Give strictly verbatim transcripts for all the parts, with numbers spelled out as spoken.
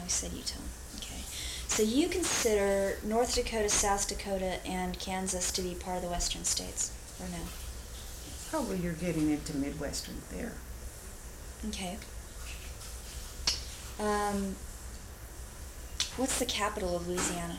we said Utah. Okay. So you consider North Dakota, South Dakota, and Kansas to be part of the western states, or no? Probably you're getting into Midwestern there. Okay. Um, what's the capital of Louisiana?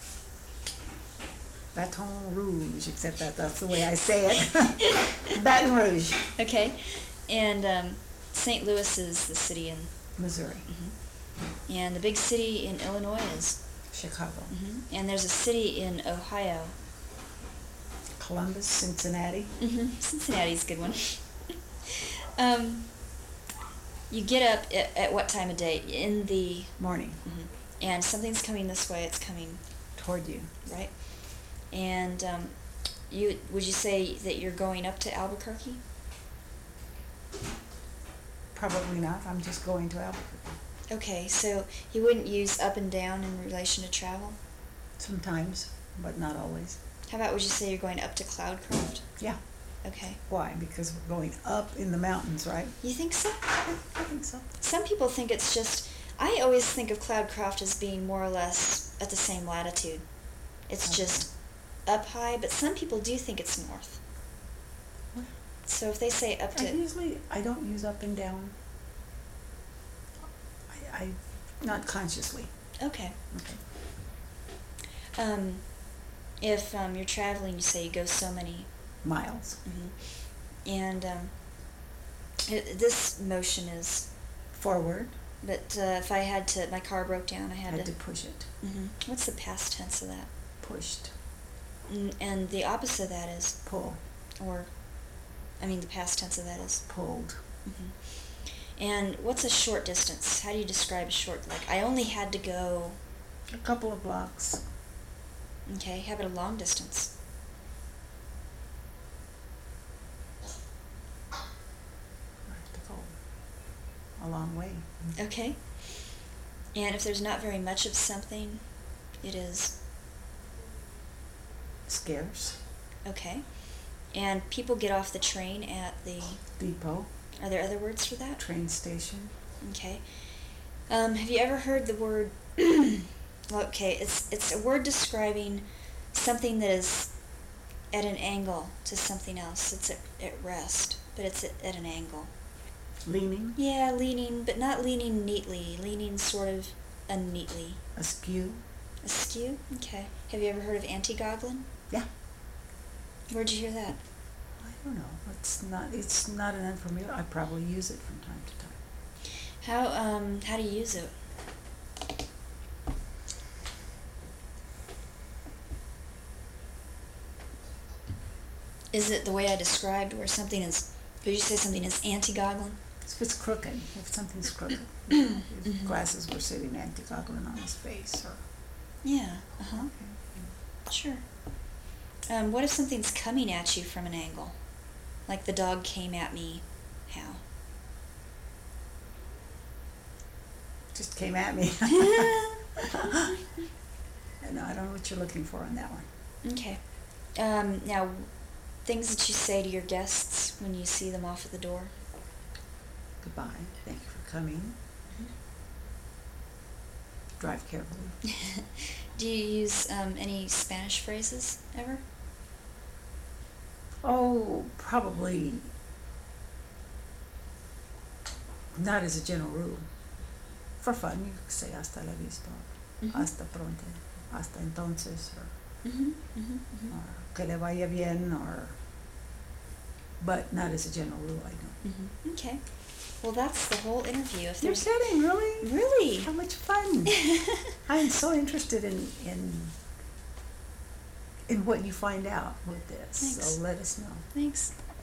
Baton Rouge, except that that's the way I say it. Baton Rouge. Okay. And um, Saint Louis is the city in Missouri. Mm-hmm. And the big city in Illinois is? Chicago. Mm-hmm. And there's a city in Ohio. Columbus, Cincinnati. Mm-hmm. Cincinnati's a good one. um, you get up at, at what time of day? In the morning. Mm-hmm. And something's coming this way. It's coming toward you, right? And um, you would you say that you're going up to Albuquerque? Probably not. I'm just going to Albuquerque. Okay, so you wouldn't use up and down in relation to travel? Sometimes, but not always. How about would you say you're going up to Cloudcroft? Yeah. Okay. Why? Because we're going up in the mountains, right? You think so? Yeah, I think so. Some people think it's just, I always think of Cloudcroft as being more or less at the same latitude. It's okay. Just up high, but some people do think it's north. What? So if they say up to... I usually, I don't use up and down. I, I not consciously. Okay. Okay. Um, if um, you're traveling, you say you go so many... miles. Mm-hmm. And um, it, this motion is... forward. But uh, if I had to, my car broke down, I had, had to... to push it. Mm-hmm. What's the past tense of that? Pushed. And, and the opposite of that is? Pull. Or, I mean, the past tense of that is? Pulled. Mm-hmm. And what's a short distance? How do you describe a short, like, I only had to go... a couple of blocks. Okay, how about a long distance? I have to go a long way. Okay. And if there's not very much of something, it is? Scarce. Okay. And people get off the train at the... depot. Are there other words for that? Train station. Okay. Um, have you ever heard the word... okay, it's it's a word describing something that is at an angle to something else. It's at, at rest, but it's at, at an angle. Leaning. Yeah, leaning, but not leaning neatly. Leaning sort of unneatly. Askew. Askew? Okay. Have you ever heard of anti-goggling? Yeah. Where'd you hear that? I don't know. It's not. It's not an unfamiliar. I probably use it from time to time. How um how do you use it? Is it the way I described, where something is? Did you say something is anti-goggling? If it's crooked, if something's crooked, you know, if Mm-hmm. glasses were sitting anti-goggling on his face, or Yeah. Uh huh. okay. Sure. Um, what if something's coming at you from an angle? Like the dog came at me, how? Just came at me. No, I don't know what you're looking for on that one. Okay. Um, now, things that you say to your guests when you see them off at the door? Goodbye. Thank you for coming. Mm-hmm. Drive carefully. Do you use um, any Spanish phrases ever? Oh, probably not as a general rule. For fun, you could say hasta la vista, Mm-hmm. hasta pronto, hasta entonces, or, Mm-hmm. Mm-hmm. Mm-hmm. or que le vaya bien, or, but not as a general rule, I don't. Mm-hmm. Okay. Well, that's the whole interview. If You're there's kidding, really? Really? How much fun! I'm so interested in in in what you find out with this. Thanks. So let us know. Thanks.